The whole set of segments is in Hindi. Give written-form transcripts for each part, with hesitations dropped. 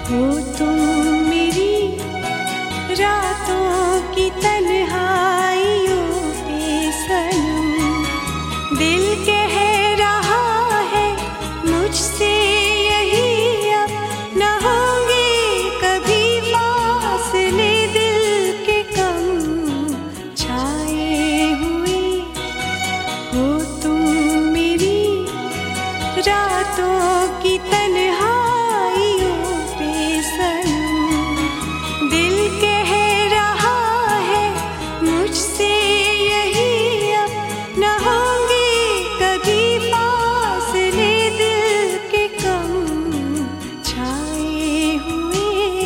हो तुम मेरी रातों की तन्हाइयों पे सनम। दिल कह रहा है मुझसे यही अब न होंगे कभी फासले, दिल के कम छाए हुए हो तुम मेरी रातों की तन्हाइयों पे सनम। दिल कह रहा है मुझसे यही अब न होंगे कभी फासले, दिल के कम छाए हुए।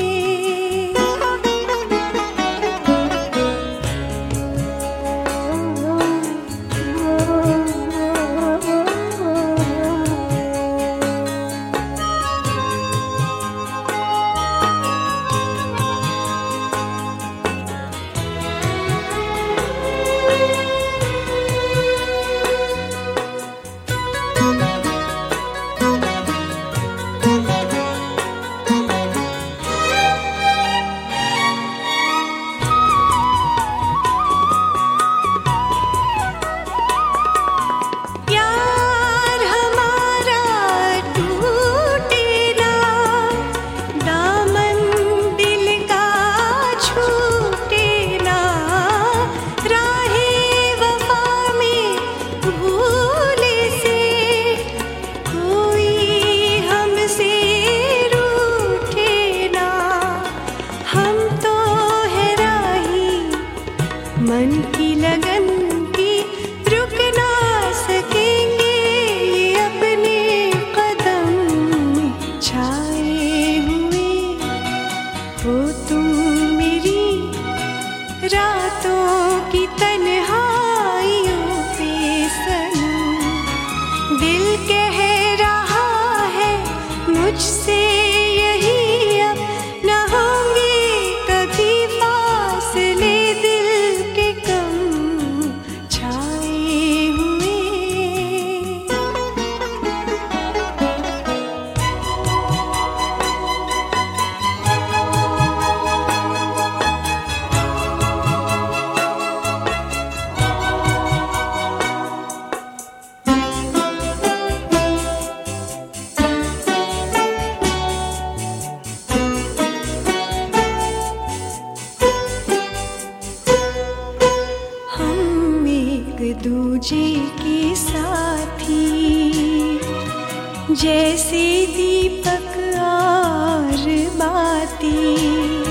मन की लगन की रुक ना सकेंगे ये अपने कदम छाए हुए हो तुम मेरी रातों की तन्हाइयों पे सनम। दिल कह रहा है मुझसे यही अब न होंगे कभी फासले, दिल के कम छाए हुए। एक दूजे के साथी जैसे दीपक और बाती।